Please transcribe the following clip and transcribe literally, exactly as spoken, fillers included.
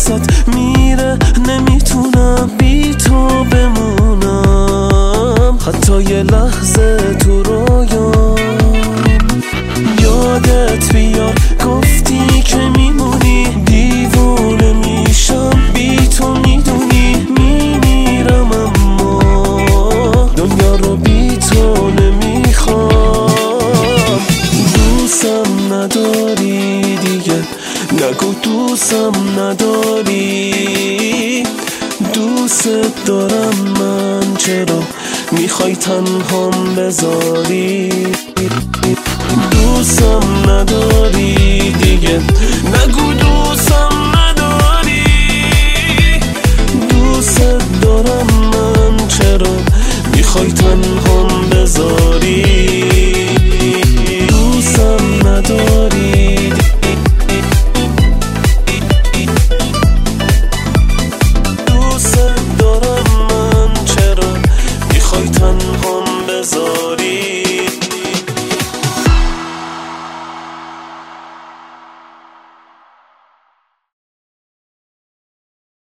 واسات میره، نمیتونم بی تو بمونم حتی یه لحظه تو رویام. یادت بیار گفتی که میمونی، دیوونه میشم بی تو میدونی، میمیرم اما دنیا رو بی تو نمیخوام. دوستم نداری دیگه، نگو دوستم نداری، دوست دارم من، چرا میخوای تنهام بذاری؟ دوستم